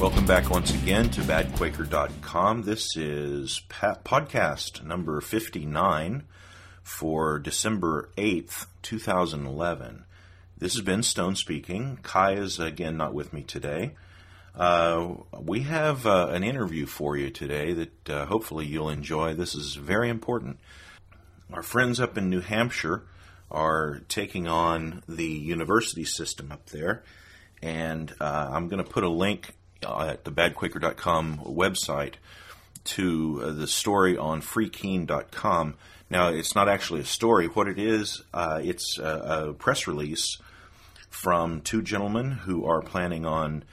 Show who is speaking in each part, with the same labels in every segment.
Speaker 1: Welcome back once again to badquaker.com. This is podcast number 59 for December 8th, 2011. This has been Stone speaking. Kai is again not with me today. We have an interview for you today that hopefully you'll enjoy. This is very important. Our friends up in New Hampshire are taking on the university system up there, and I'm going to put a link at the badquaker.com website to the story on freekeene.com. Now, it's not actually a story. What it is, it's a press release from two gentlemen who are planning on,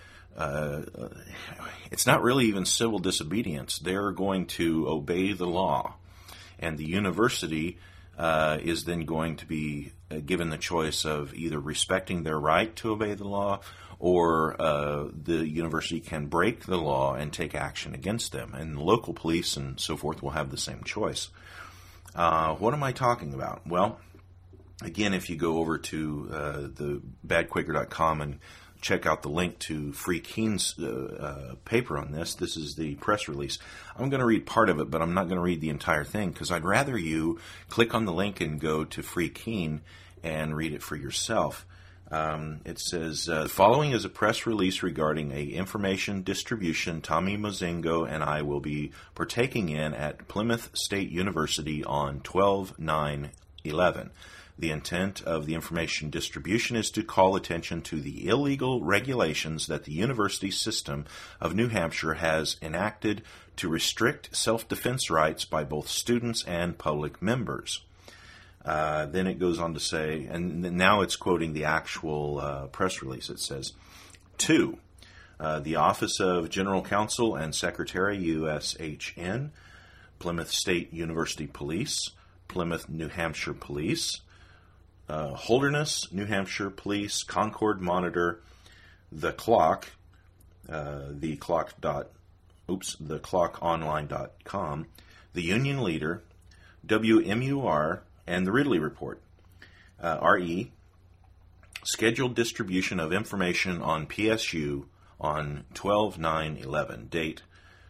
Speaker 1: it's not really even civil disobedience. They're going to obey the law, and the university is then going to be given the choice of either respecting their right to obey the law, or the university can break the law and take action against them. And the local police and so forth will have the same choice. What am I talking about? Well, again, if you go over to the badquaker.com and check out the link to Free Keene's paper on this, this is the press release. I'm going to read part of it, but I'm not going to read the entire thing because I'd rather you click on the link and go to Free Keene and read it for yourself. It says, the following is a press release regarding a information distribution Tommy Mozingo and I will be partaking in at Plymouth State University on 12/9/11. The intent of the information distribution is to call attention to the illegal regulations that the university system of New Hampshire has enacted to restrict self-defense rights by both students and public members. Then it goes on to say, and now it's quoting the actual press release. It says, 2. The Office of General Counsel and Secretary, USHN, Plymouth State University Police, Plymouth, New Hampshire Police, Holderness, New Hampshire Police, Concord Monitor, The Clock, theclockonline.com, The Union Leader, WMUR, and the Ridley Report. RE, scheduled distribution of information on PSU on 12/9/11, date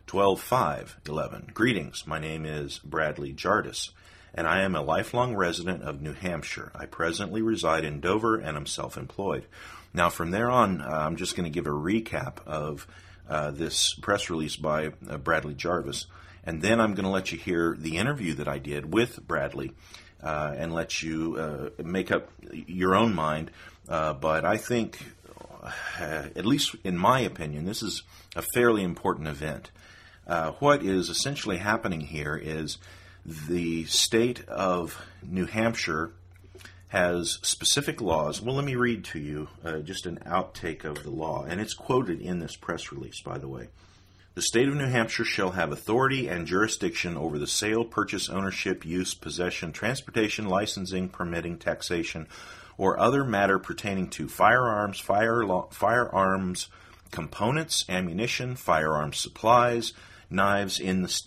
Speaker 1: 12/5/11. Greetings, my name is Bradley Jardis, and I am a lifelong resident of New Hampshire. I presently reside in Dover and am self-employed. Now, from there on, I'm just going to give a recap of this press release by Bradley Jarvis, and then I'm going to let you hear the interview that I did with Bradley, and let you make up your own mind. But I think, at least in my opinion, this is a fairly important event. What is essentially happening here is the state of New Hampshire has specific laws. Well, let me read to you just an outtake of the law, and it's quoted in this press release, by the way. The state of New Hampshire shall have authority and jurisdiction over the sale, purchase, ownership, use, possession, transportation, licensing, permitting, taxation, or other matter pertaining to firearms, firearms components, ammunition, firearms supplies, knives in the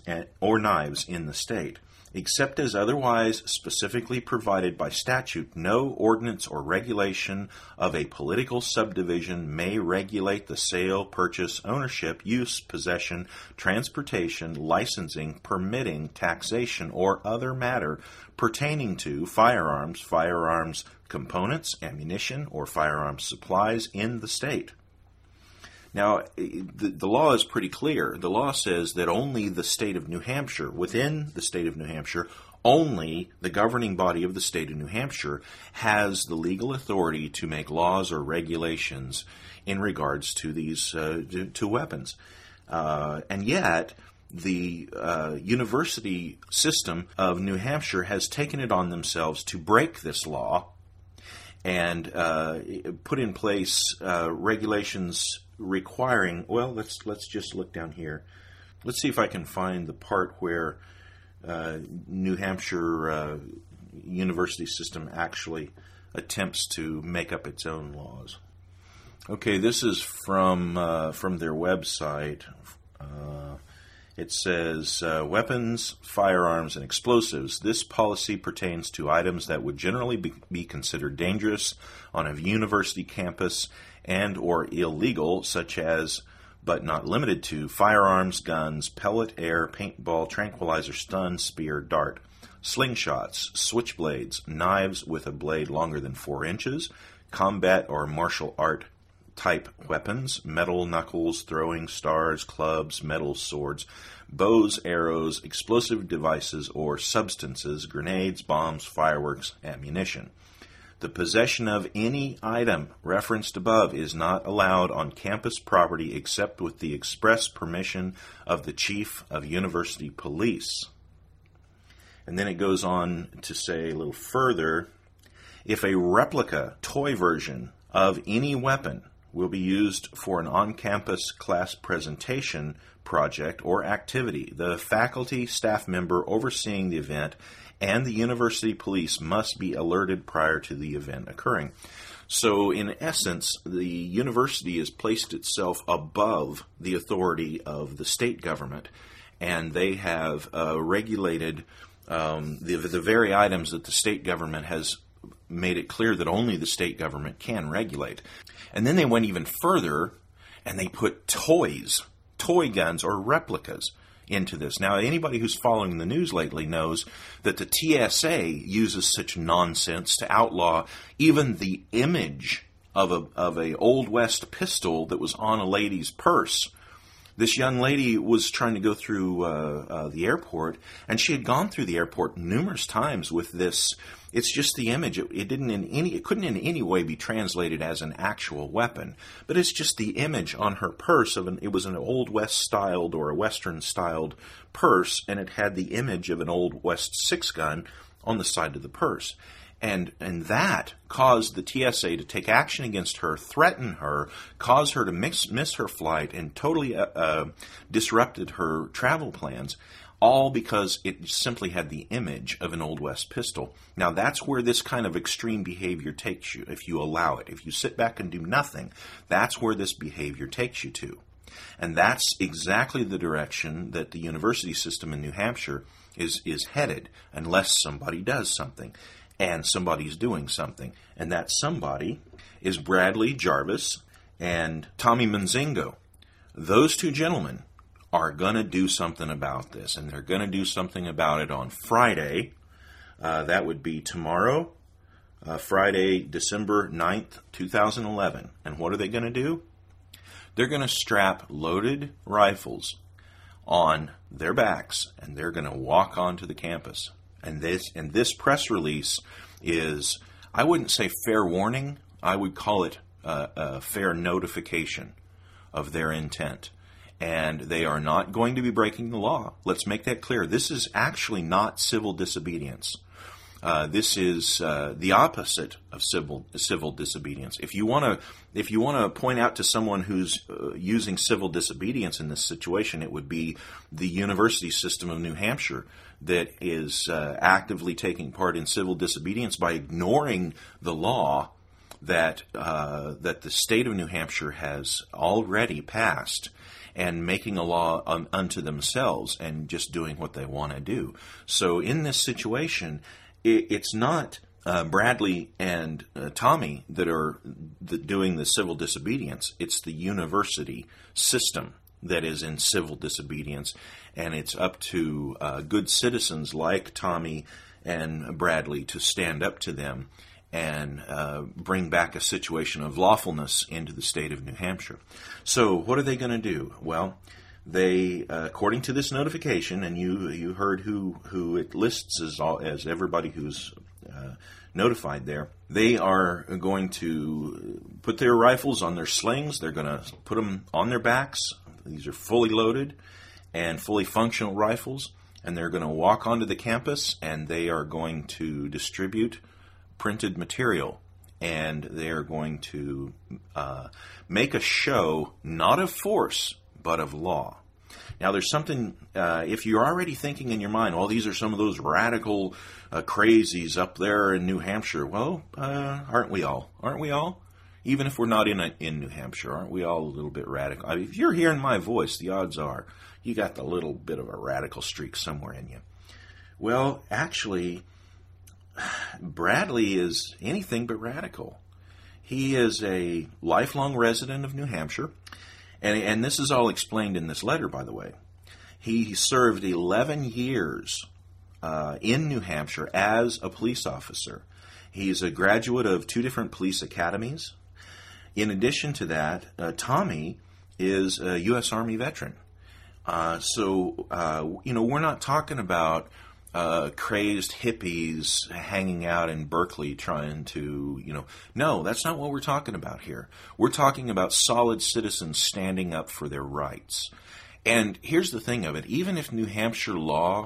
Speaker 1: state, except as otherwise specifically provided by statute. No ordinance or regulation of a political subdivision may regulate the sale, purchase, ownership, use, possession, transportation, licensing, permitting, taxation, or other matter pertaining to firearms, firearms components, ammunition, or firearms supplies in the state. Now, the law is pretty clear. The law says that only the state of New Hampshire, within the state of New Hampshire, only the governing body of the state of New Hampshire has the legal authority to make laws or regulations in regards to these to weapons. And yet, the university system of New Hampshire has taken it on themselves to break this law and put in place regulations requiring, well, let's just look down here. Let's see if I can find the part where New Hampshire university system actually attempts to make up its own laws. Okay, this is from their website. It says, weapons, firearms, and explosives. This policy pertains to items that would generally be considered dangerous on a university campus and or illegal, such as but not limited to, firearms, guns, pellet, air, paintball, tranquilizer, stun, spear, dart, slingshots, switchblades, knives with a blade longer than 4 inches, combat or martial art type weapons, metal knuckles, throwing stars, clubs, metal swords, bows, arrows, explosive devices or substances, grenades, bombs, fireworks, ammunition. The possession of any item referenced above is not allowed on campus property except with the express permission of the Chief of University Police. And then it goes on to say a little further, if a replica toy version of any weapon will be used for an on-campus class presentation project or activity, the faculty staff member overseeing the event and the university police must be alerted prior to the event occurring. So, in essence, the university has placed itself above the authority of the state government, and they have regulated the very items that the state government has made it clear that only the state government can regulate. And then they went even further, and they put toy guns or replicas into this. Now, anybody who's following the news lately knows that the TSA uses such nonsense to outlaw even the image of a Old West pistol that was on a lady's purse. This young lady was trying to go through the airport, and she had gone through the airport numerous times with this. It's just the image. It couldn't in any way be translated as an actual weapon, but it's just the image on her purse it was an Old West styled or a Western styled purse, and it had the image of an Old West 6-gun on the side of the purse. And that caused the TSA to take action against her, threaten her, cause her to miss her flight, and totally disrupted her travel plans, all because it simply had the image of an Old West pistol. Now, that's where this kind of extreme behavior takes you, if you allow it. If you sit back and do nothing, that's where this behavior takes you to. And that's exactly the direction that the university system in New Hampshire is headed, unless somebody does something. And somebody's doing something. And that somebody is Bradley Jarvis and Tommy Manzingo. Those two gentlemen are going to do something about this. And they're going to do something about it on Friday. That would be tomorrow, Friday, December 9th, 2011. And what are they going to do? They're going to strap loaded rifles on their backs, and they're going to walk onto the campus. And this press release is, I wouldn't say fair warning, I would call it a fair notification of their intent. And they are not going to be breaking the law. Let's make that clear. This is actually not civil disobedience. This is the opposite of civil disobedience. If you want to point out to someone who's using civil disobedience in this situation, it would be the university system of New Hampshire that is actively taking part in civil disobedience by ignoring the law that the state of New Hampshire has already passed, and making a law unto themselves and just doing what they want to do. So in this situation, it's not Bradley and Tommy that are doing the civil disobedience. It's the university system that is in civil disobedience, and it's up to good citizens like Tommy and Bradley to stand up to them and bring back a situation of lawfulness into the state of New Hampshire. So what are they going to do? Well, they, according to this notification, and you heard who it lists as everybody who's notified there, they are going to put their rifles on their slings. They're going to put them on their backs. These are fully loaded and fully functional rifles, and they're going to walk onto the campus, and they are going to distribute printed material, and they are going to make a show not of force but of law. Now, there's something, if you're already thinking in your mind, well, these are some of those radical crazies up there in New Hampshire. Well, aren't we all? Aren't we all? Even if we're not in New Hampshire, aren't we all a little bit radical? I mean, if you're hearing my voice, the odds are you got the little bit of a radical streak somewhere in you. Well, actually, Bradley is anything but radical. He is a lifelong resident of New Hampshire, And this is all explained in this letter, by the way. He served 11 years in New Hampshire as a police officer. He's a graduate of 2 different police academies. In addition to that, Tommy is a U.S. Army veteran. We're not talking about crazed hippies hanging out in Berkeley trying to, no, that's not what we're talking about here. We're talking about solid citizens standing up for their rights. And here's the thing of it. Even if New Hampshire law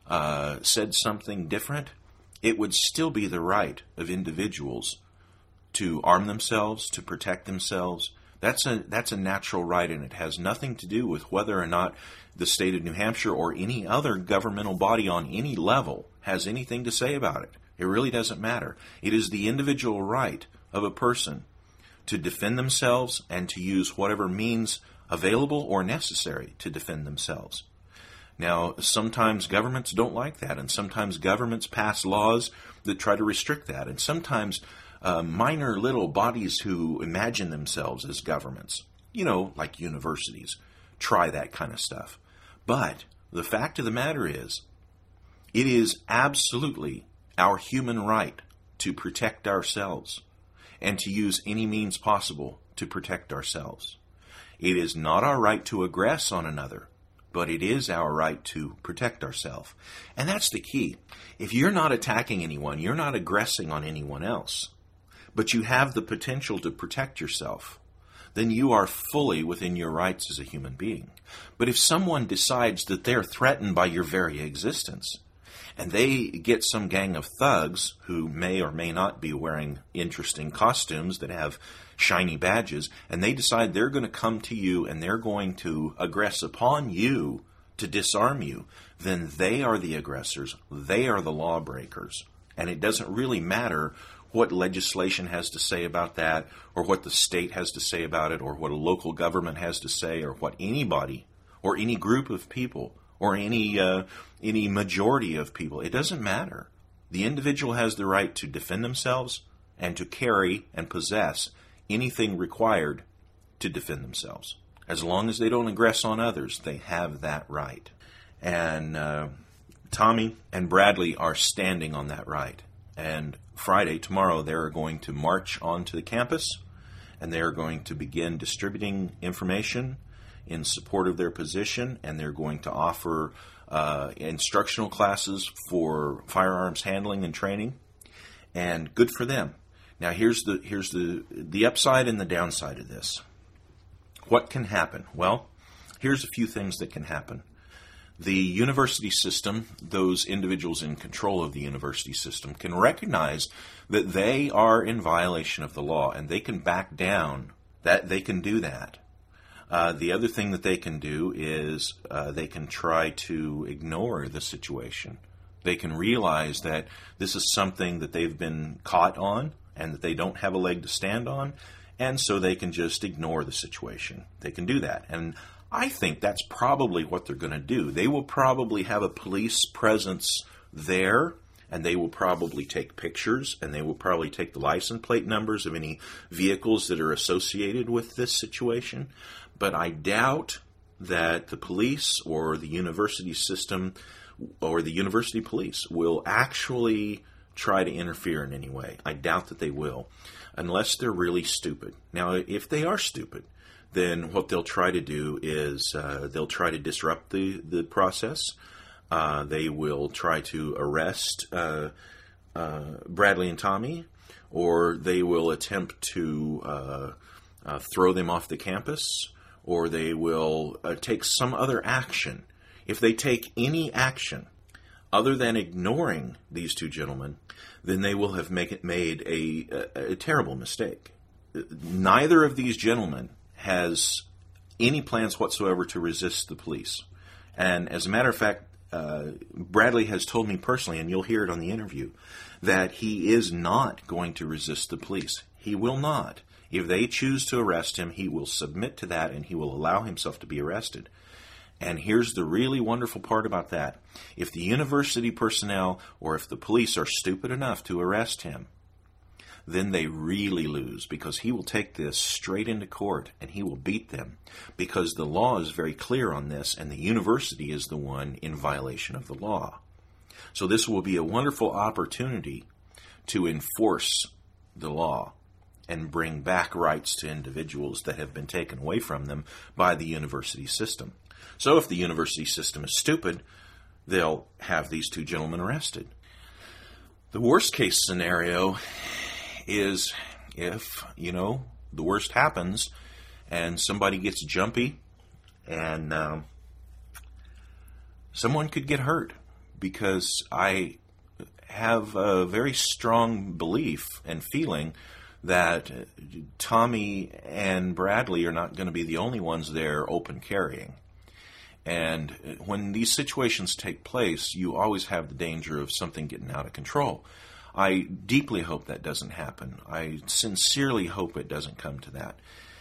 Speaker 1: said something different, it would still be the right of individuals to arm themselves, to protect themselves. That's a natural right, and it has nothing to do with whether or not the state of New Hampshire or any other governmental body on any level has anything to say about it. It really doesn't matter. It is the individual right of a person to defend themselves and to use whatever means available or necessary to defend themselves. Now, sometimes governments don't like that, and sometimes governments pass laws that try to restrict that, and sometimes minor little bodies who imagine themselves as governments, like universities, try that kind of stuff. But the fact of the matter is, it is absolutely our human right to protect ourselves and to use any means possible to protect ourselves. It is not our right to aggress on another, but it is our right to protect ourselves. And that's the key. If you're not attacking anyone, you're not aggressing on anyone else, but you have the potential to protect yourself, then you are fully within your rights as a human being. But if someone decides that they're threatened by your very existence, and they get some gang of thugs who may or may not be wearing interesting costumes that have shiny badges, and they decide they're going to come to you and they're going to aggress upon you to disarm you, then they are the aggressors. They are the lawbreakers. And it doesn't really matter what legislation has to say about that, or what the state has to say about it, or what a local government has to say, or what anybody, or any group of people, or any majority of people. It doesn't matter. The individual has the right to defend themselves and to carry and possess anything required to defend themselves. As long as they don't aggress on others, they have that right. And Tommy and Bradley are standing on that right. And Friday, tomorrow, they're going to march onto the campus, and they're going to begin distributing information in support of their position, and they're going to offer instructional classes for firearms handling and training. And good for them. Now, here's the upside and the downside of this. What can happen? Well, here's a few things that can happen. The university system, those individuals in control of the university system, can recognize that they are in violation of the law, and they can back down. That they can do that. The other thing that they can do is they can try to ignore the situation. They can realize that this is something that they've been caught on and that they don't have a leg to stand on, and so they can just ignore the situation. They can do that. And I think that's probably what they're going to do. They will probably have a police presence there, and they will probably take pictures, and they will probably take the license plate numbers of any vehicles that are associated with this situation. But I doubt that the police or the university system or the university police will actually try to interfere in any way. I doubt that they will, unless they're really stupid. Now, if they are stupid, then what they'll try to do is they'll try to disrupt the process. They will try to arrest Bradley and Tommy, or they will attempt to throw them off the campus, or they will take some other action. If they take any action other than ignoring these two gentlemen, then they will have made a terrible mistake. Neither of these gentlemen has any plans whatsoever to resist the police. And as a matter of fact, Bradley has told me personally, and you'll hear it on the interview, that he is not going to resist the police. He will not. If they choose to arrest him, he will submit to that, and he will allow himself to be arrested. And here's the really wonderful part about that. If the university personnel or if the police are stupid enough to arrest him, then they really lose, because he will take this straight into court and he will beat them, because the law is very clear on this and the university is the one in violation of the law. So this will be a wonderful opportunity to enforce the law and bring back rights to individuals that have been taken away from them by the university system. So if the university system is stupid, they'll have these two gentlemen arrested. The worst case scenario is if, the worst happens and somebody gets jumpy and someone could get hurt, because I have a very strong belief and feeling that Tommy and Bradley are not going to be the only ones there open carrying. And when these situations take place, you always have the danger of something getting out of control. I deeply hope that doesn't happen. I sincerely hope it doesn't come to that.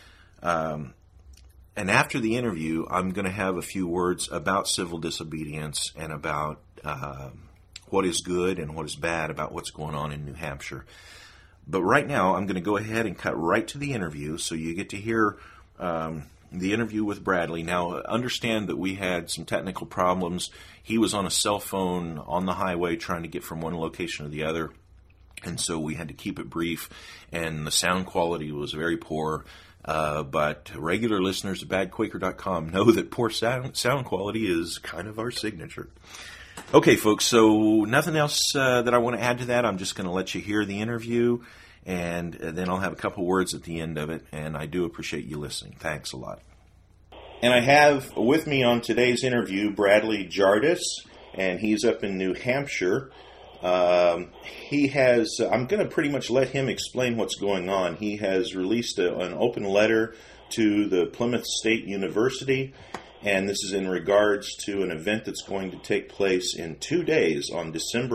Speaker 1: And after the interview, I'm going to have a few words about civil disobedience and about what is good and what is bad about what's going on in New Hampshire. But right now, I'm going to go ahead and cut right to the interview, so you get to hear the interview with Bradley. Now, understand that we had some technical problems. He was on a cell phone on the highway trying to get from one location to the other, and so we had to keep it brief, and the sound quality was very poor. But regular listeners of BadQuaker.com know that poor sound quality is kind of our signature. Okay, folks, so nothing else that I want to add to that. I'm just going to let you hear the interview, and then I'll have a couple words at the end of it, and I do appreciate you listening. Thanks a lot. And I have with me on today's interview Bradley Jardis, and he's up in New Hampshire. I'm going to pretty much let him explain what's going on. He has released an open letter to the Plymouth State University, and this is in regards to an event that's going to take place in 2 days on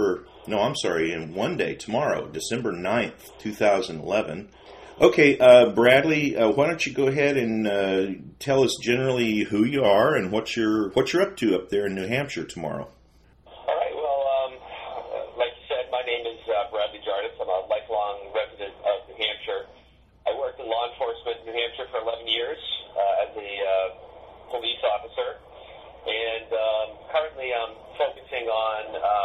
Speaker 1: in 1 day, tomorrow, December 9th, 2011. Okay, Bradley, why don't you go ahead and tell us generally who you are and what you're up to up there in New Hampshire tomorrow.
Speaker 2: All right, well, like you said, my name is Bradley Jardis. I'm a lifelong resident of New Hampshire. I worked in law enforcement in New Hampshire for 11 years as a police officer, and currently I'm focusing on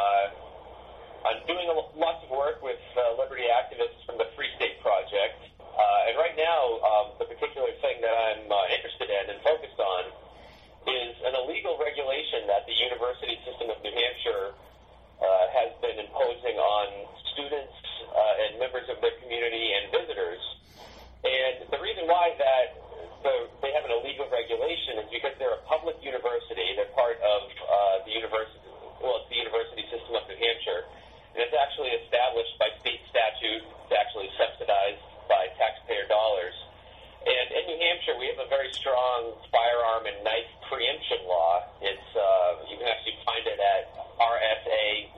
Speaker 2: doing lots of work with liberty activists from the Free State Project. And right now, the particular thing that I'm interested in and focused on is an illegal regulation that the university system of New Hampshire has been imposing on students and members of their community and visitors. And the reason why that they have an illegal regulation is because they're a public university. They're part of the university system of New Hampshire. And it's actually established by state statute. It's actually subsidized by taxpayer dollars. And in New Hampshire, we have a very strong firearm and knife preemption law. It's you can actually find it at RSA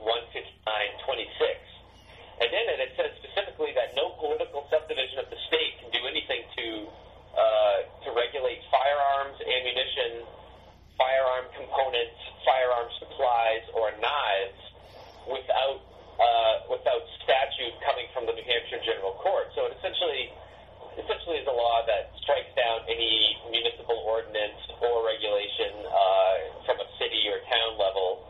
Speaker 2: 15926. And in it says specifically that no political subdivision of the state can do anything to regulate firearms, ammunition, firearm components, firearm supplies, or knives without statute coming from the New Hampshire General Court. So it essentially is a law that strikes down any municipal ordinance or regulation from a city or town level.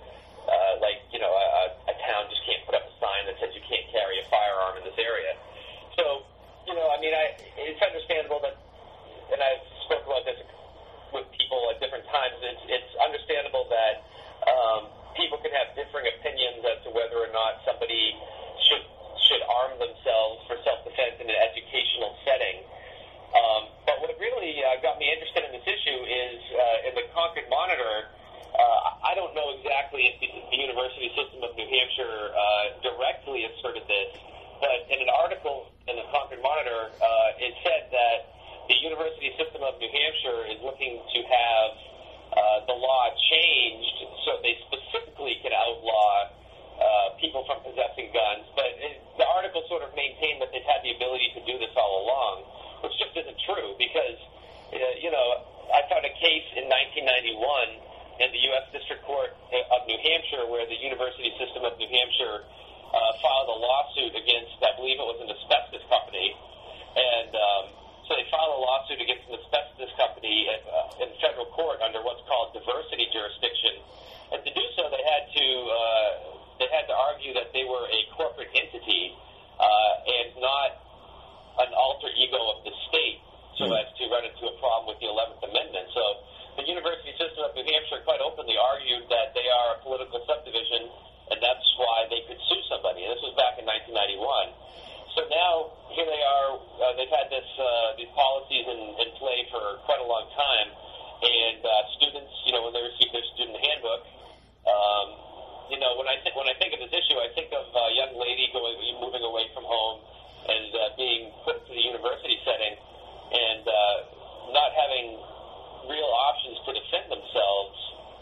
Speaker 2: A town just can't put up a sign that says you can't carry a firearm in this area. So, it's understandable that, and I've spoken about this with people at different times, it's understandable that people can have differing opinions as to whether or not somebody should arm themselves for self-defense in an educational setting. But what really got me interested in this issue is in the Concord Monitor. I don't know exactly if the university system of New Hampshire directly asserted this, but in an article in the Concord Monitor, it said that the university system of New Hampshire is looking to have the law changed so they specifically can outlaw people from possessing guns. But the article sort of maintained that they've had the ability to do this all along, which just isn't true because, I found a case in 1991 in the U.S. District Court of New Hampshire where the university system of New Hampshire filed a lawsuit against, I believe it was an asbestos company, and so they filed a lawsuit against an asbestos company in federal court under what's called diversity jurisdiction. And to do so, they had to argue that they were a corporate entity and not an alter ego of the state, so as to run into a problem with the 11th Amendment. So the university system of New Hampshire quite openly argued that they are a political subdivision, and that's why they could sue somebody. And this was back in 1991. So now, here they are. They've had these policies in play for quite a long time. And students, when they receive their student handbook, when I think of this issue, I think of a young lady moving away from home and being put into the university setting and not having real options to defend themselves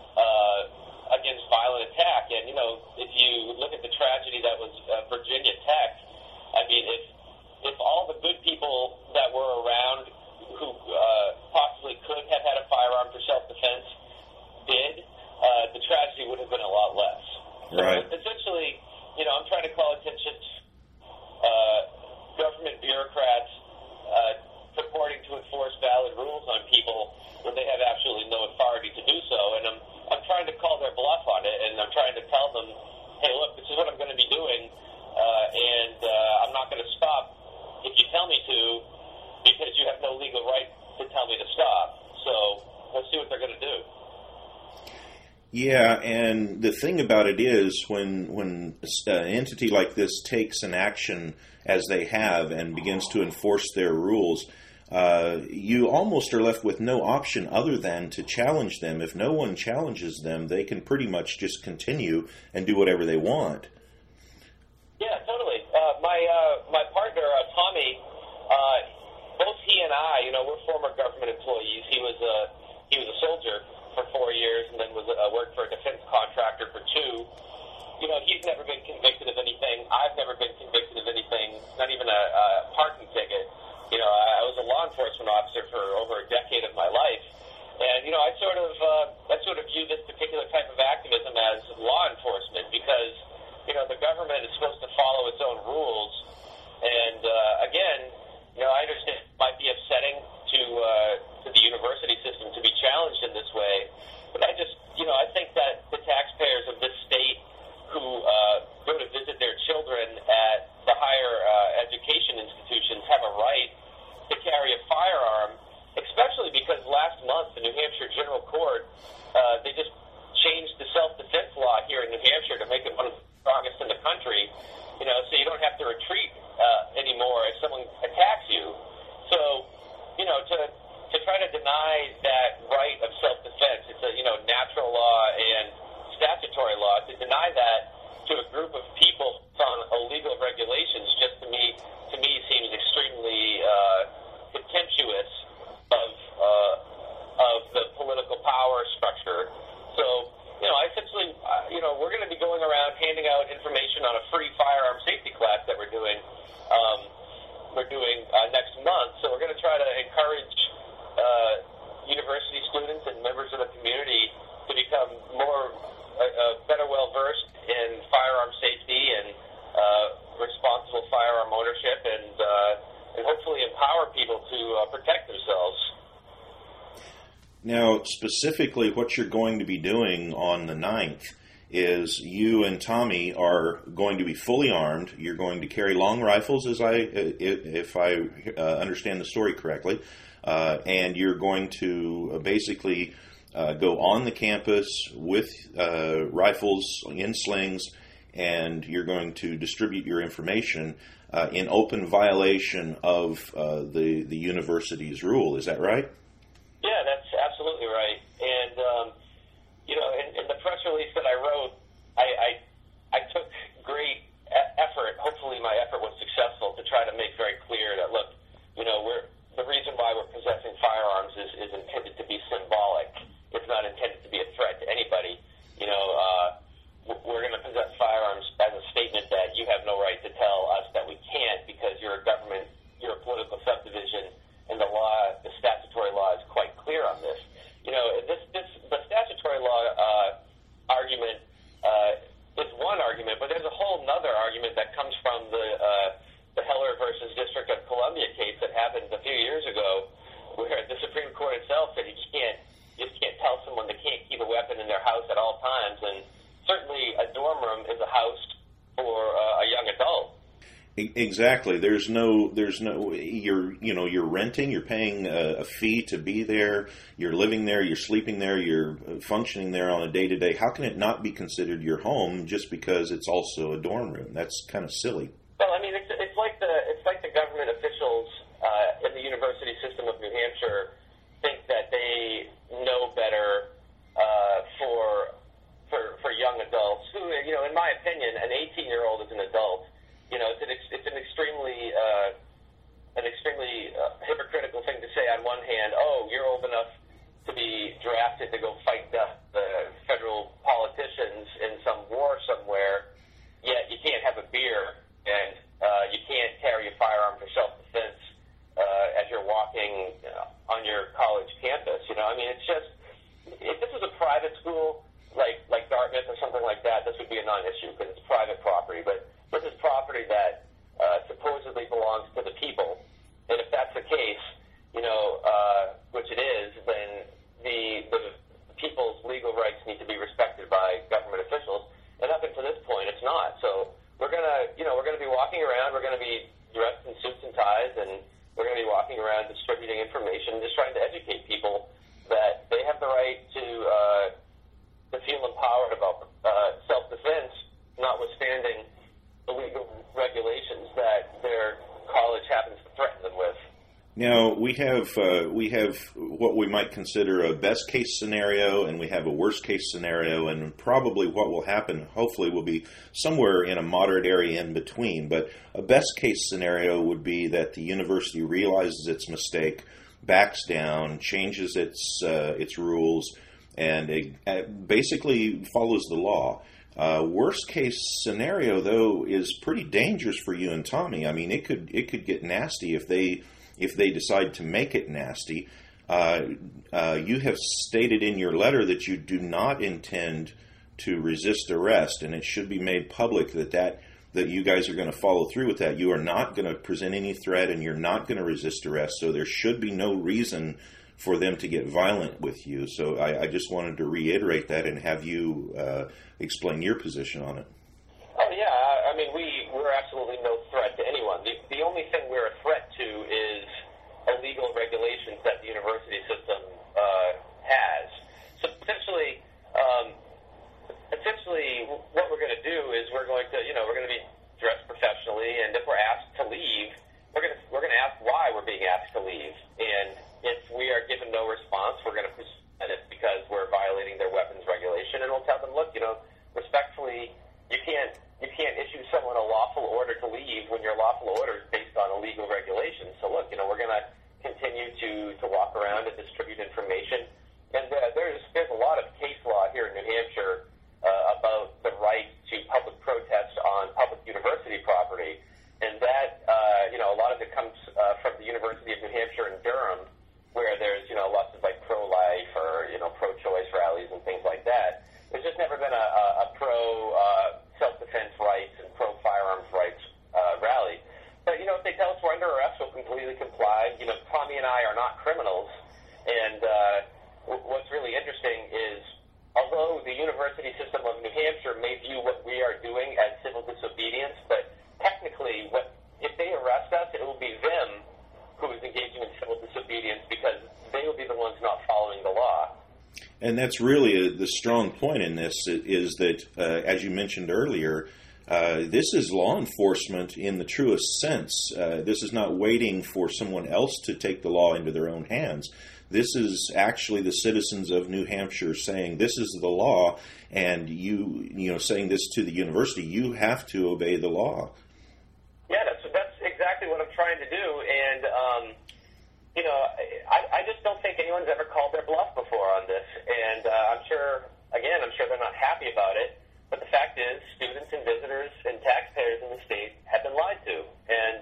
Speaker 2: against violent attack. And, if you look at the tragedy that was Virginia Tech, I mean, if all the good people that were around who possibly could have had a firearm for self-defense did, the tragedy would have been a lot less.
Speaker 1: Right.
Speaker 2: So essentially, I'm trying to call attention to government bureaucrats purporting to enforce valid rules on people when they have absolutely no authority to do so. And I'm trying to call their bluff on it, and I'm trying to tell them, hey, look, this is what I'm going to be doing, and I'm not going to stop if you tell me to, because you have no legal right to tell me to stop. So let's see what they're going to do.
Speaker 1: Yeah, and the thing about it is when an entity like this takes an action as they have and begins to enforce their rules, you almost are left with no option other than to challenge them. If no one challenges them, they can pretty much just continue and do whatever they want.
Speaker 2: Yeah, totally. My partner, Tommy, both he and I, we're former government employees. He was a soldier for 4 years and then worked for a defense contractor for 2. He's never been convicted of anything. I've never been convicted of anything, not even a parking ticket. I was a law enforcement officer for over a decade of my life. And, I sort of view this particular type of activism as law enforcement because, the government is supposed to follow its own rules. And, again, I understand it might be upsetting to the university system to be challenged in this way. But I just, I think that the taxpayers of this state who go to visit their children at the higher education institutions have a right to carry a firearm, especially because last month the New Hampshire General Court, they just changed the self-defense law here in New Hampshire to make it one of the strongest in the country, so you don't have to retreat anymore if someone attacks you. So, to try to deny that right of self-defense, it's a, natural law and statutory law, to deny that to a group of people on illegal regulations just to me seems extremely contemptuous of the political power structure. So, I essentially, we're going to be going around handing out information on a free firearm safety class that we're doing next month. So we're going to try to encourage university students and members of the community to become better well-versed in firearm safety and responsible firearm ownership and hopefully empower people to protect themselves.
Speaker 1: Now, specifically, what you're going to be doing on the 9th is you and Tommy are going to be fully armed. You're going to carry long rifles, if I understand the story correctly, and you're going to basically go on the campus with rifles in slings, and you're going to distribute your information in open violation of the university's rule. Is that right?
Speaker 2: Yeah, that's absolutely right. And, in the press release that I wrote, I took great effort. Hopefully my effort was successful to try to make very clear that, look, the reason why we're possessing firearms is intended to be symbolic. It's not intended to be a threat to anybody. We're going to possess firearms as a statement that you have no right to tell us that we can't because you're a government, you're a political subdivision, and the statutory law is quite clear on this. The statutory law argument is one argument, but there's a whole other argument
Speaker 1: Exactly. There's no. You're renting. You're paying a fee to be there. You're living there. You're sleeping there. You're functioning there on a day to day. How can it not be considered your home just because it's also a dorm room? That's kind of silly.
Speaker 2: Well, I mean, it's like the government officials in the university system of New Hampshire think that they know better for young adults who, in my opinion, an 18-year-old is an adult. It's an extremely hypocritical thing to say on one hand, oh, you're old enough to be drafted to go fight the federal politicians in some war somewhere, yet you can't have a beer and you can't carry a firearm for self-defense as you're walking on your college campus. I mean, it's just, if this was a private school like Dartmouth or something like that, this would be a non-issue because it's private property, but this is property that supposedly belongs to the people. And if that's the case, which it is, then the people's legal rights need to be respected by government officials. And up until this point, it's not. So we're gonna be walking around. We're gonna be dressed in suits and ties, and we're gonna be walking around distributing information, just trying to educate people that they have the right to feel empowered about self-defense, notwithstanding the legal regulations that their college happens to threaten them with.
Speaker 1: Now, we have what we might consider a best case scenario, and we have a worst case scenario, and probably what will happen, hopefully, will be somewhere in a moderate area in between. But a best case scenario would be that the university realizes its mistake, backs down, changes its rules, and it basically follows the law. Worst case scenario, though, is pretty dangerous for you and Tommy. I mean, it could get nasty if they decide to make it nasty. You have stated in your letter that you do not intend to resist arrest, and it should be made public that you guys are going to follow through with that. You are not going to present any threat, and you're not going to resist arrest, so there should be no reason for them to get violent with you. So I just wanted to reiterate that and have you explain your position on it.
Speaker 2: Oh, yeah. I mean, we're absolutely no threat to anyone. The only thing we're a threat to is illegal regulations that the university system has. So essentially, what we're going to do is we're going to be dressed professionally, and if we're asked to leave, we're going to ask why we're being asked to leave. And if we are given no response, we're going to present it because we're violating their weapons regulation, and we'll tell them, look, respectfully, you can't issue someone a lawful order to leave when your lawful order is based on illegal regulations. So look, we're going to continue to walk around and distribute information. And there's a lot of case law here in New Hampshire about the right to public protest on public university property, and that a lot of it comes from the University of New Hampshire in Durham, where there's lots of pro-life or pro-choice rallies and things like that. There's just never been a pro self-defense rights and pro-firearms rights rally. But if they tell us we're under arrest, we'll completely comply. Tommy and I are not criminals, and what's really interesting is, although the university system of New Hampshire may view what we are doing as civil disobedience, but technically, if they arrest us, it will be them who is engaging in civil disobedience because they will be the ones not following the law.
Speaker 1: And that's really the strong point in this is that, as you mentioned earlier, this is law enforcement in the truest sense. This is not waiting for someone else to take the law into their own hands. This is actually the citizens of New Hampshire saying this is the law, and you saying this to the university, you have to obey the law.
Speaker 2: Yeah, that's exactly what I'm trying to do, and I just don't think anyone's ever called their bluff before on this, and I'm sure they're not happy about it. But the fact is, students and visitors and taxpayers in the state have been lied to, and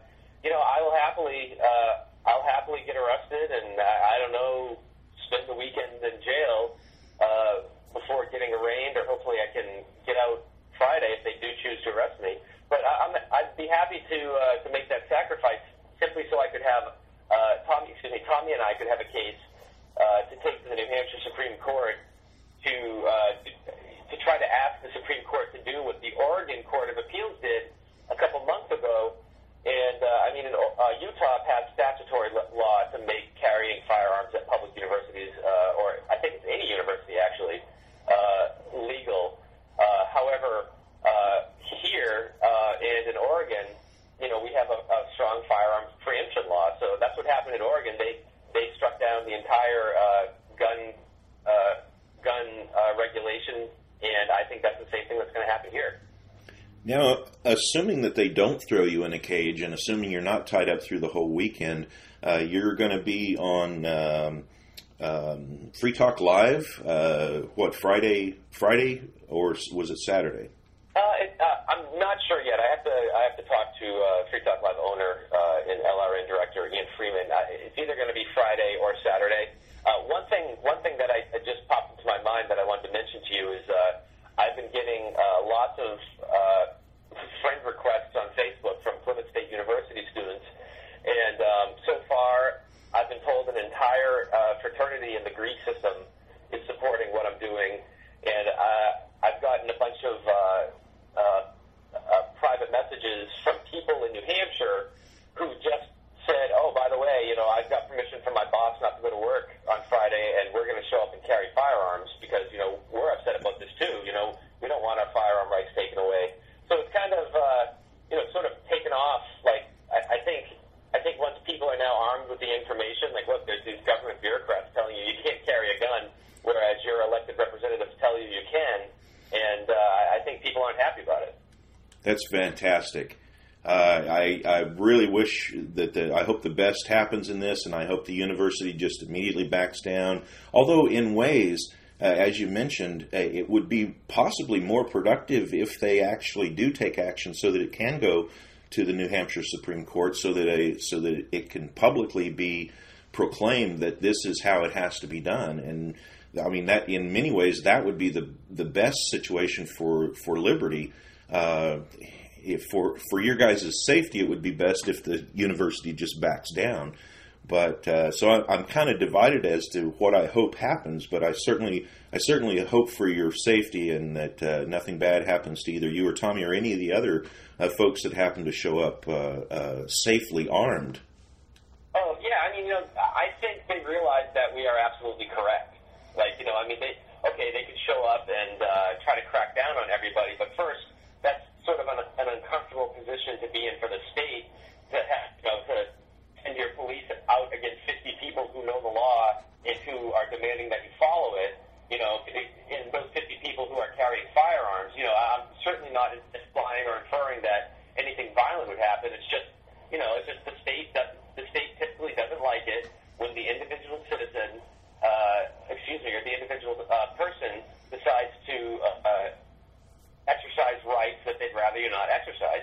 Speaker 2: I'll happily get arrested, and I don't know, spend the weekend in jail before getting arraigned, or hopefully I can get out Friday if they do choose to arrest me. But I'd be happy to make that sacrifice simply so I could have Tommy and I could have a case to take to the New Hampshire Supreme Court to try to ask the Supreme Court to do what the Oregon Court of Appeals did a couple months ago, and Utah passed statutory law to make carrying firearms at public universities, or I think it's any university actually, legal. However, here and in Oregon, we have a strong firearms preemption law. So that's what happened in Oregon. They struck down the entire gun regulation, and I think that's the same thing that's going to happen here.
Speaker 1: Now, assuming that they don't throw you in a cage, and assuming you're not tied up through the whole weekend, you're going to be on Free Talk Live. Friday, or was it Saturday?
Speaker 2: I'm not sure yet. I have to talk to Free Talk Live owner and LRN director Ian Freeman. It's either going to be Friday or Saturday. One thing that I just popped into my mind that I wanted to mention to you is I've been getting lots of friend requests on Facebook from Plymouth State University students, and so far I've been told an entire fraternity in the Greek system is supporting what I'm doing, and I've gotten a bunch of private messages from people in New Hampshire who just said, oh, by the way, I've got permission from my boss not to go to work on Friday, and we're going to show up and carry firearms because, we're upset about this too. We don't want our firearm rights taken away. So it's kind of, sort of taken off. Like, I think once people are now armed with the information, like, look, there's these government bureaucrats telling you can't carry a gun, whereas your elected representatives tell you can, and I think people aren't happy about it.
Speaker 1: That's fantastic. I really wish I hope the best happens in this, and I hope the university just immediately backs down. Although in ways, as you mentioned, it would be possibly more productive if they actually do take action so that it can go to the New Hampshire Supreme Court, so that it can publicly be proclaimed that this is how it has to be done. And I mean, that in many ways that would be the best situation for liberty. If for your guys' safety, it would be best if the university just backs down. But so I'm kind of divided as to what I hope happens. But I certainly hope for your safety and that nothing bad happens to either you or Tommy or any of the other folks that happen to show up safely armed.
Speaker 2: Oh yeah, I think they realize that we are absolutely correct. Like they could show up and try to crack down on everybody, but first, that's sort of an uncomfortable position to be in for the state, to have to send your police out against 50 people who know the law and who are demanding that you follow it. And those 50 people who are carrying firearms. I'm certainly not implying or inferring that anything violent would happen. It's just the state typically doesn't like it when the individual citizen, or the individual person decides to exercise rights that they'd rather you not exercise.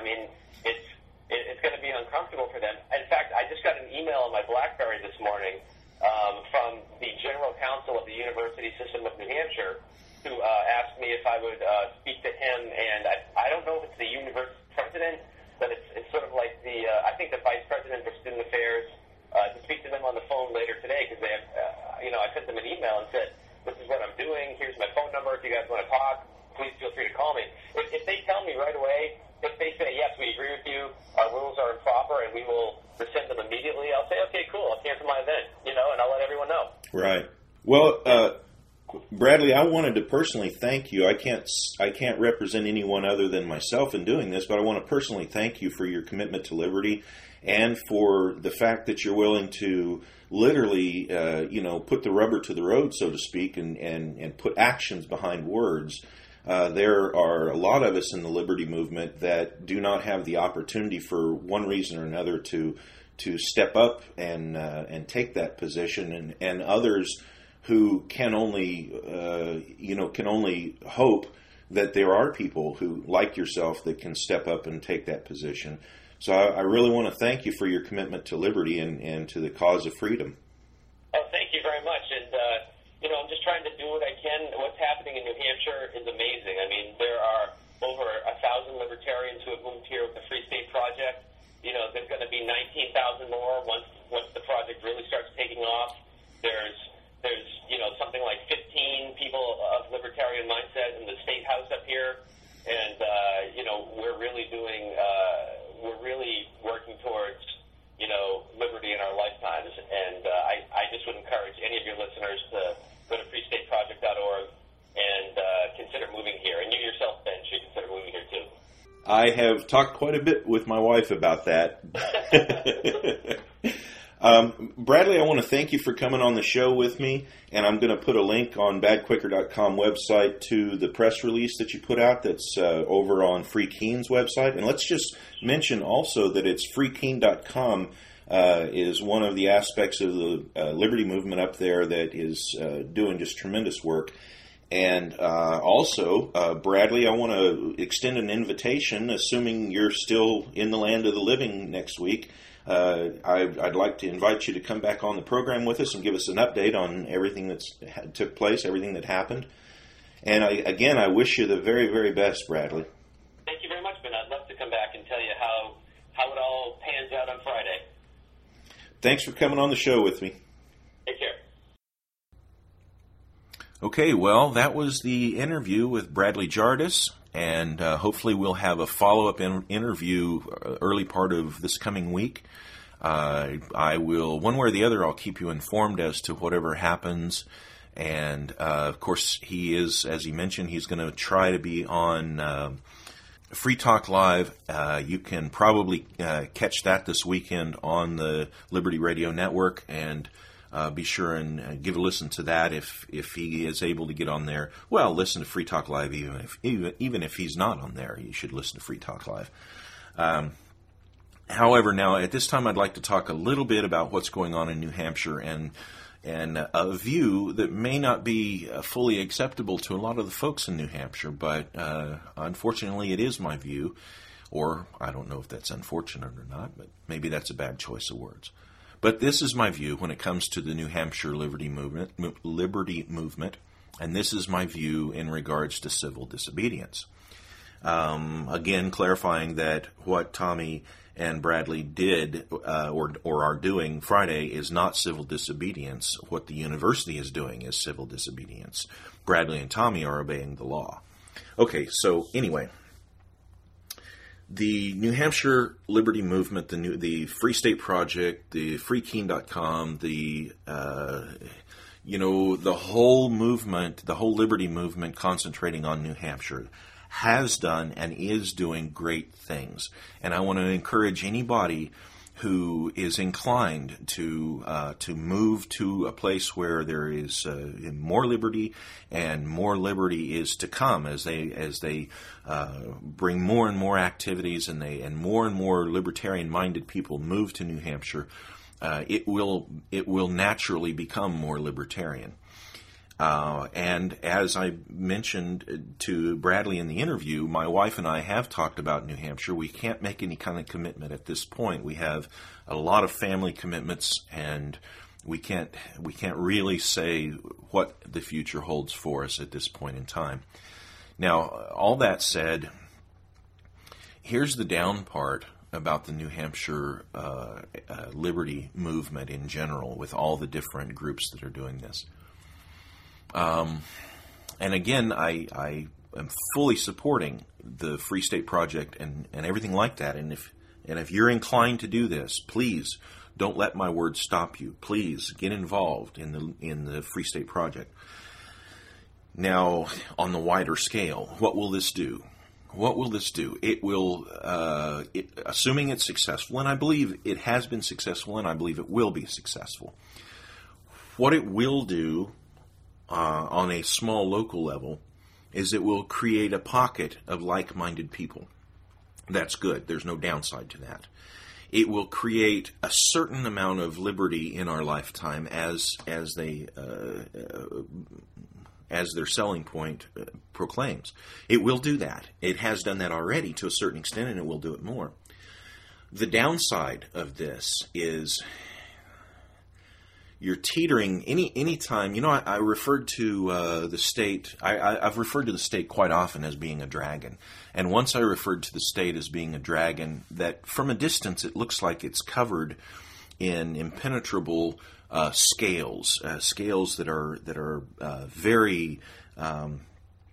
Speaker 2: It's going to be uncomfortable for them. In fact, I just got an email on my BlackBerry this morning from the General Counsel of the University System of New Hampshire, who asked me if I would speak to him. And I don't know if it's the university president, but it's sort of like I think the vice president for student affairs, to speak to them on the phone later today, because they have, I sent them an email and said, this is what I'm doing. Here's my phone number. If you guys want to talk, please feel free to call me. If they tell me right away, if they say, yes, we agree with you, our rules are improper, and we will rescind them immediately, I'll say, okay, cool, I'll cancel my event, and I'll let everyone know.
Speaker 1: Right. Well, Bradley, I wanted to personally thank you. I can't represent anyone other than myself in doing this, but I want to personally thank you for your commitment to liberty and for the fact that you're willing to literally, put the rubber to the road, so to speak, and put actions behind words. There are a lot of us in the liberty movement that do not have the opportunity for one reason or another to step up and take that position, and others who can only hope that there are people who, like yourself, that can step up and take that position. So I really want to thank you for your commitment to liberty and to the cause of freedom.
Speaker 2: Oh, thank you very much. And, I'm just trying to do what I can. What's happening in New Hampshire is amazing. I mean, there are over 1,000 libertarians who have moved here with the Free State Project. There's going to be 19,000 more once the project really starts taking off. There's something like 15 people of libertarian mindset in the State House up here. And we're really working towards liberty in our lifetimes. And I just would encourage any of your listeners to go to freestateproject.org and consider moving here. And you yourself, Ben, should consider moving here too.
Speaker 1: I have talked quite a bit with my wife about that. Bradley, I want to thank you for coming on the show with me, and I'm going to put a link on badquaker.com website to the press release that you put out that's over on Free Keene's website. And let's just mention also that it's freekeen.com is one of the aspects of the Liberty movement up there that is doing just tremendous work. And also, Bradley, I want to extend an invitation, assuming you're still in the land of the living next week. I'd like to invite you to come back on the program with us and give us an update on everything that took place, everything that happened. And I wish you the very, very best, Bradley.
Speaker 2: Thank you very much, Ben. I'd love to come back and tell you how it all pans out on Friday.
Speaker 1: Thanks for coming on the show with me.
Speaker 2: Take care.
Speaker 1: Okay, well, that was the interview with Bradley Jardis, and hopefully we'll have a follow-up interview early part of this coming week. I will, one way or the other, I'll keep you informed as to whatever happens. And, of course, he is, as he mentioned, he's going to try to be on Free Talk Live. You can probably catch that this weekend on the Liberty Radio Network, and be sure and give a listen to that if he is able to get on there. Well, listen to Free Talk Live even if he's not on there. You should listen to Free Talk Live. However, now at this time I'd like to talk a little bit about what's going on in New Hampshire and a view that may not be fully acceptable to a lot of the folks in New Hampshire, but unfortunately it is my view, or I don't know if that's unfortunate or not, but maybe that's a bad choice of words. But this is my view when it comes to the New Hampshire Liberty Movement, and this is my view in regards to civil disobedience. Again, clarifying that what Tommy and Bradley did or are doing Friday is not civil disobedience. What the university is doing is civil disobedience. Bradley and Tommy are obeying the law. Okay, so anyway, the New Hampshire Liberty Movement, the Free State Project, the freekeen.com, the whole movement, the whole Liberty movement concentrating on New Hampshire has done and is doing great things. And I want to encourage anybody who is inclined to move to a place where there is more liberty, and more liberty is to come as they bring more and more activities and more libertarian-minded people move to New Hampshire. It will naturally become more libertarian. And as I mentioned to Bradley in the interview, my wife and I have talked about New Hampshire. We can't make any kind of commitment at this point. We have a lot of family commitments, and we can't really say what the future holds for us at this point in time. Now, all that said, here's the down part about the New Hampshire liberty movement in general, with all the different groups that are doing this. And again, I am fully supporting the Free State Project and everything like that. And if you're inclined to do this, please don't let my words stop you. Please get involved in the Free State Project. Now, on the wider scale, what will this do? What will this do? It will, assuming it's successful, and I believe it has been successful, and I believe it will be successful. What it will do on a small local level is it will create a pocket of like-minded people. That's good. There's no downside to that. It will create a certain amount of liberty in our lifetime as their selling point proclaims. It will do that. It has done that already to a certain extent, and it will do it more. The downside of this is you're teetering any time. I referred to the state. I've referred to the state quite often as being a dragon. And once I referred to the state as being a dragon that from a distance it looks like it's covered in impenetrable scales that are very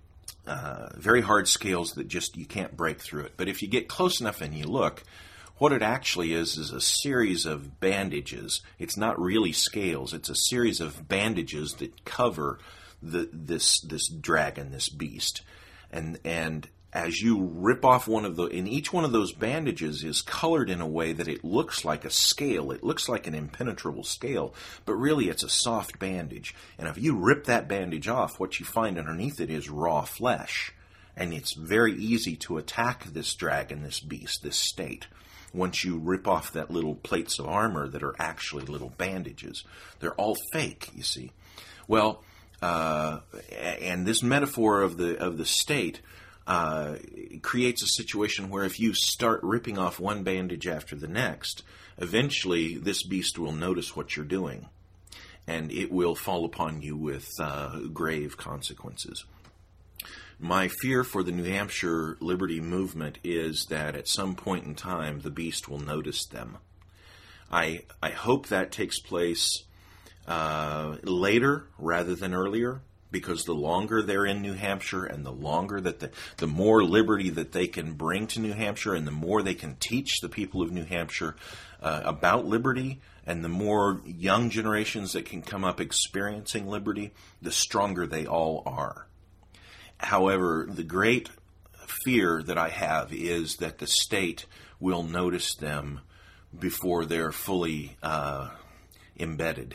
Speaker 1: very hard scales that just you can't break through it. But if you get close enough and you look, what it actually is a series of bandages. It's not really scales. It's a series of bandages that cover this dragon, this beast. And as you rip off one of and each one of those bandages is colored in a way that it looks like a scale. It looks like an impenetrable scale, but really it's a soft bandage. And if you rip that bandage off, what you find underneath it is raw flesh. And it's very easy to attack this dragon, this beast, this state, once you rip off that little plates of armor that are actually little bandages. They're all fake, you see. Well, and this metaphor of the state creates a situation where if you start ripping off one bandage after the next, eventually this beast will notice what you're doing, and it will fall upon you with grave consequences. My fear for the New Hampshire Liberty Movement is that at some point in time, the beast will notice them. I hope that takes place later rather than earlier, because the longer they're in New Hampshire and the longer that the more liberty that they can bring to New Hampshire and the more they can teach the people of New Hampshire about liberty, and the more young generations that can come up experiencing liberty, the stronger they all are. However, the great fear that I have is that the state will notice them before they're fully embedded.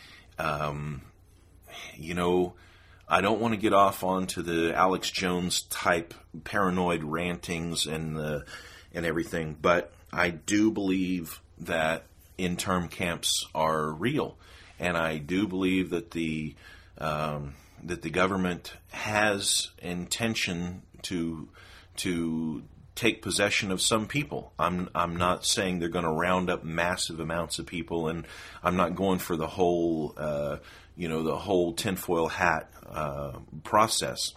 Speaker 1: I don't want to get off onto the Alex Jones type paranoid rantings and everything, but I do believe that intern camps are real, and I do believe that the government has intention to take possession of some people. I'm not saying they're going to round up massive amounts of people, and I'm not going for the whole the whole tinfoil hat process.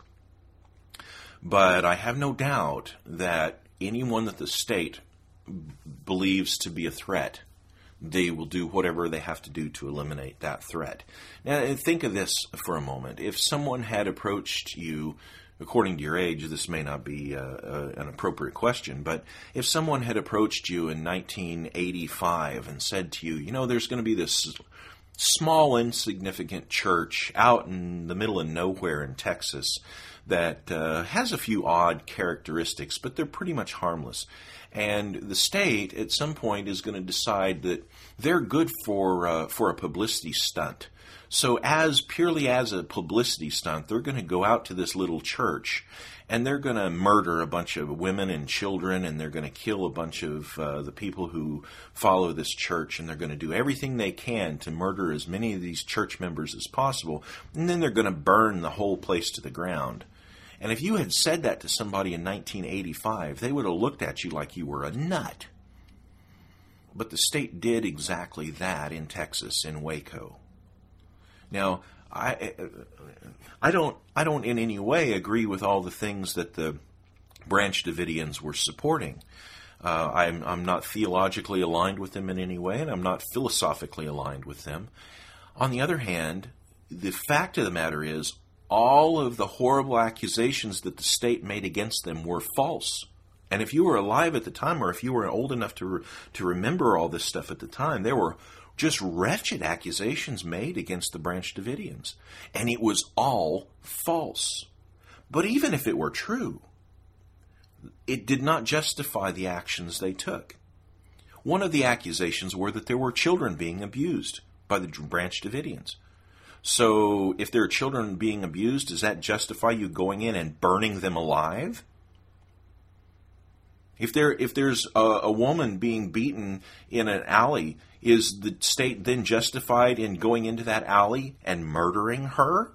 Speaker 1: But I have no doubt that anyone that the state believes to be a threat, they will do whatever they have to do to eliminate that threat. Now, think of this for a moment. If someone had approached you, according to your age, this may not be an appropriate question, but if someone had approached you in 1985 and said to you, there's going to be this small, insignificant church out in the middle of nowhere in Texas that has a few odd characteristics, but they're pretty much harmless. And the state, at some point, is going to decide that they're good for a publicity stunt. So purely as a publicity stunt, they're going to go out to this little church, and they're going to murder a bunch of women and children, and they're going to kill a bunch of the people who follow this church, and they're going to do everything they can to murder as many of these church members as possible, and then they're going to burn the whole place to the ground. And if you had said that to somebody in 1985, they would have looked at you like you were a nut. But the state did exactly that in Texas, in Waco. Now, I don't in any way agree with all the things that the Branch Davidians were supporting. I'm not theologically aligned with them in any way, and I'm not philosophically aligned with them. On the other hand, the fact of the matter is, all of the horrible accusations that the state made against them were false. And if you were alive at the time, or if you were old enough to remember all this stuff at the time, there were just wretched accusations made against the Branch Davidians. And it was all false. But even if it were true, it did not justify the actions they took. One of the accusations were that there were children being abused by the Branch Davidians. So if there are children being abused, does that justify you going in and burning them alive? If there's a woman being beaten in an alley, is the state then justified in going into that alley and murdering her?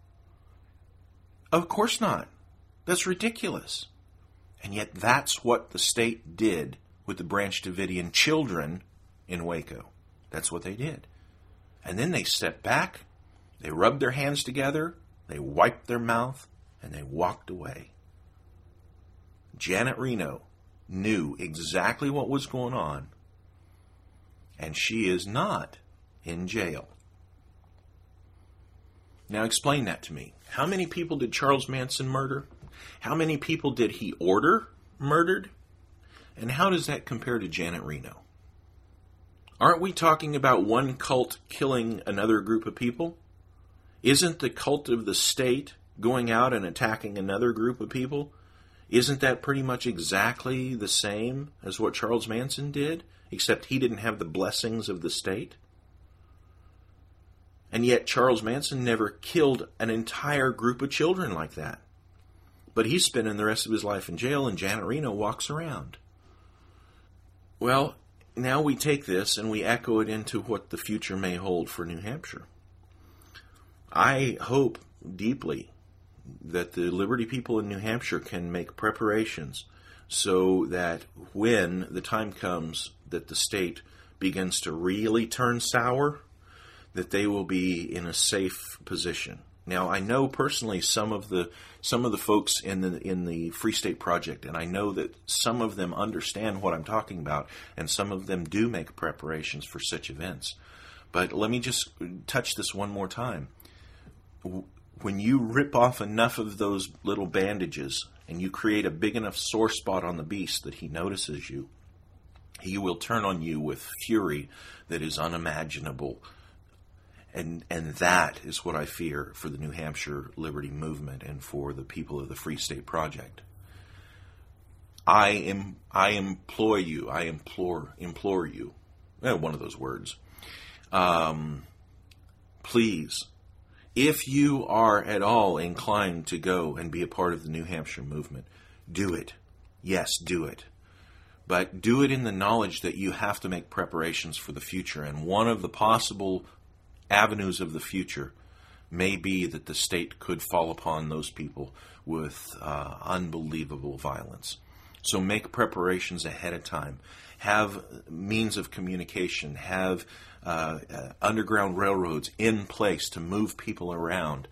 Speaker 1: Of course not. That's ridiculous. And yet that's what the state did with the Branch Davidian children in Waco. That's what they did. And then they stepped back, they rubbed their hands together, they wiped their mouth, and they walked away. Janet Reno knew exactly what was going on, and she is not in jail. Now explain that to me. How many people did Charles Manson murder? How many people did he order murdered? And how does that compare to Janet Reno? Aren't we talking about one cult killing another group of people? Isn't the cult of the state going out and attacking another group of people? Isn't that pretty much exactly the same as what Charles Manson did, except he didn't have the blessings of the state? And yet Charles Manson never killed an entire group of children like that. But he's spending the rest of his life in jail, and Janet Reno walks around. Well, now we take this and we echo it into what the future may hold for New Hampshire. I hope deeply that the Liberty people in New Hampshire can make preparations so that when the time comes that the state begins to really turn sour, that they will be in a safe position. Now, I know personally some of the folks in the Free State Project, and I know that some of them understand what I'm talking about, and some of them do make preparations for such events. But let me just touch this one more time. When you rip off enough of those little bandages and you create a big enough sore spot on the beast that he notices you, he will turn on you with fury that is unimaginable. And that is what I fear for the New Hampshire Liberty Movement and for the people of the Free State Project. I implore you, one of those words, please, if you are at all inclined to go and be a part of the New Hampshire movement, do it. Yes, do it. But do it in the knowledge that you have to make preparations for the future. And one of the possible avenues of the future may be that the state could fall upon those people with unbelievable violence. So make preparations ahead of time. Have means of communication. Have underground railroads in place to move people around.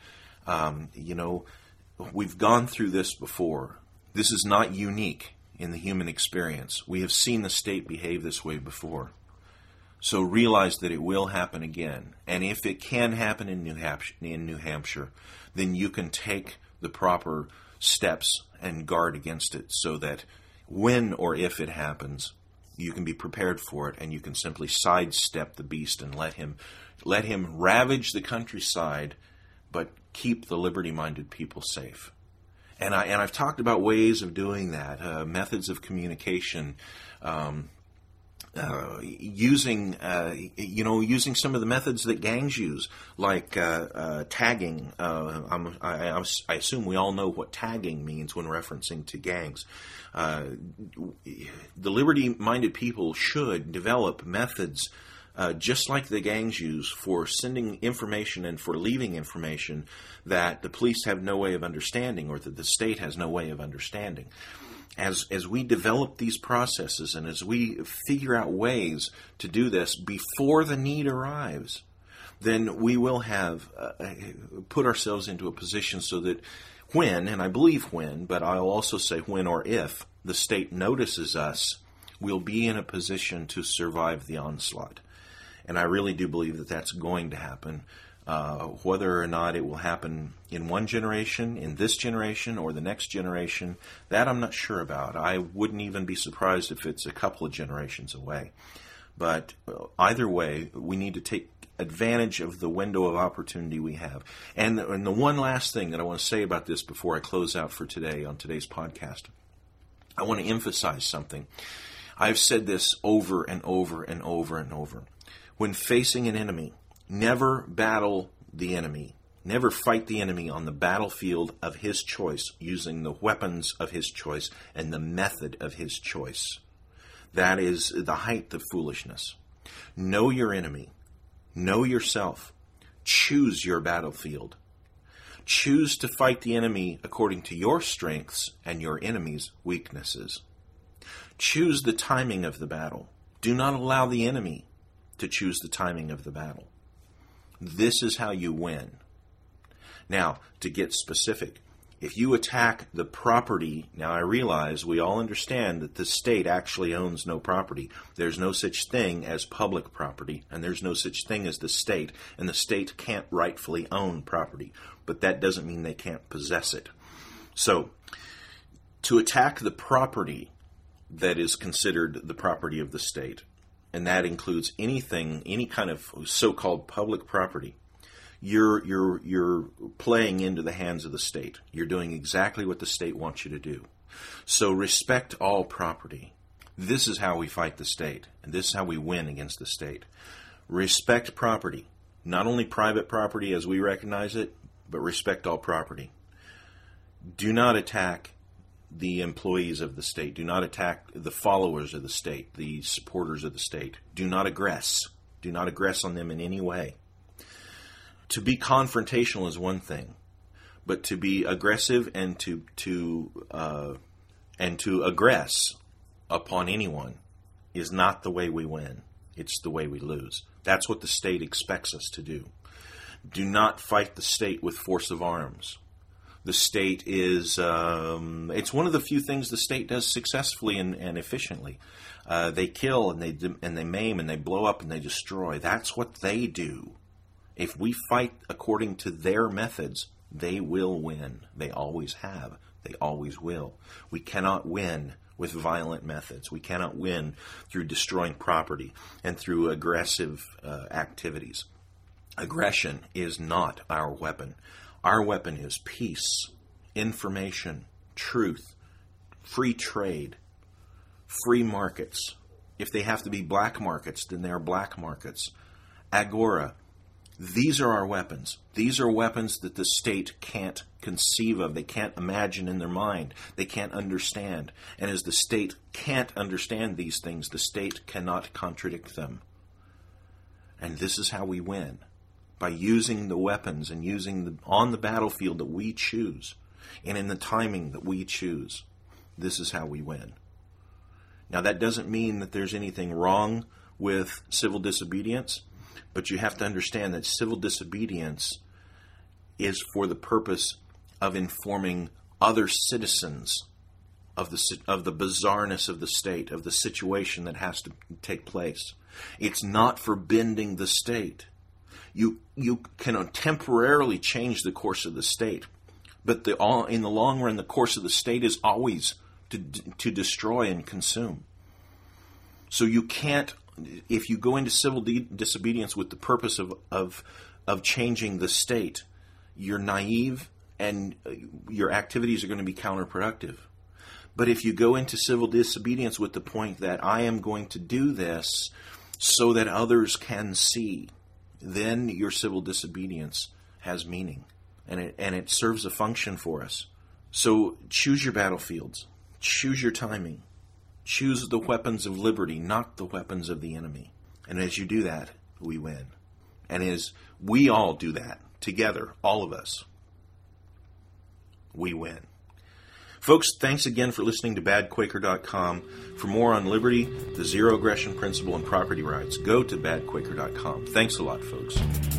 Speaker 1: We've gone through this before. This is not unique in the human experience. We have seen the state behave this way before. So realize that it will happen again. And if it can happen in New Hampshire, then you can take the proper steps and guard against it so that when or if it happens, you can be prepared for it, and you can simply sidestep the beast and let him ravage the countryside, but keep the liberty-minded people safe. And I've talked about ways of doing that, methods of communication, using some of the methods that gangs use, like tagging. I assume we all know what tagging means when referencing to gangs. The liberty-minded people should develop methods just like the gangs use for sending information and for leaving information that the police have no way of understanding or that the state has no way of understanding. As we develop these processes and as we figure out ways to do this before the need arrives, then we will have put ourselves into a position so that when, and I believe when, but I'll also say when or if, the state notices us, we'll be in a position to survive the onslaught. And I really do believe that that's going to happen. Whether or not it will happen in one generation, in this generation, or the next generation, that I'm not sure about. I wouldn't even be surprised if it's a couple of generations away. But either way, we need to take advantage of the window of opportunity we have. And the one last thing that I want to say about this before I close out for today on today's podcast, I want to emphasize something. I've said this over and over and over and over. When facing an enemy, never battle the enemy. Never fight the enemy on the battlefield of his choice using the weapons of his choice and the method of his choice. That is the height of foolishness. Know your enemy. Know yourself. Choose your battlefield. Choose to fight the enemy according to your strengths and your enemy's weaknesses. Choose the timing of the battle. Do not allow the enemy to choose the timing of the battle. This is how you win. Now, to get specific, if you attack the property, now I realize we all understand that the state actually owns no property. There's no such thing as public property, and there's no such thing as the state, and the state can't rightfully own property. But that doesn't mean they can't possess it. So, to attack the property that is considered the property of the state, and that includes anything, any kind of so-called public property, you're playing into the hands of the state. You're doing exactly what the state wants you to do. So respect all property. This is how we fight the state, and this is how we win against the state. Respect property. Not only private property as we recognize it, but respect all property. Do not attack the employees of the state. Do not attack the followers of the state, the supporters of the state. Do not aggress. Do not aggress on them in any way. To be confrontational is one thing, but to be aggressive and to aggress upon anyone is not the way we win. It's the way we lose. That's what the state expects us to do. Do not fight the state with force of arms. The state is, it's one of the few things the state does successfully and efficiently. They kill and they maim and they blow up and they destroy. That's what they do. If we fight according to their methods, they will win. They always have. They always will. We cannot win with violent methods. We cannot win through destroying property and through aggressive activities. Aggression is not our weapon. Our weapon is peace, information, truth, free trade, free markets. If they have to be black markets, then they are black markets. Agora. These are our weapons. These are weapons that the state can't conceive of. They can't imagine in their mind. They can't understand. And as the state can't understand these things, the state cannot contradict them. And this is how we win. By using the weapons and using on the battlefield that we choose and in the timing that we choose. This is how we win. Now that doesn't mean that there's anything wrong with civil disobedience. But you have to understand that civil disobedience is for the purpose of informing other citizens of the bizarreness of the state, of the situation that has to take place. It's not for bending the state. You can temporarily change the course of the state, but in the long run, the course of the state is always to destroy and consume. So you can't. If you go into civil disobedience with the purpose of changing the state, you're naive and your activities are going to be counterproductive. But if you go into civil disobedience with the point that I am going to do this so that others can see, then your civil disobedience has meaning and it serves a function for us. So choose your battlefields, choose your timing. Choose the weapons of liberty, not the weapons of the enemy. And as you do that, we win. And as we all do that, together, all of us, we win. Folks, thanks again for listening to badquaker.com. For more on liberty, the zero aggression principle, and property rights, go to badquaker.com. Thanks a lot, folks.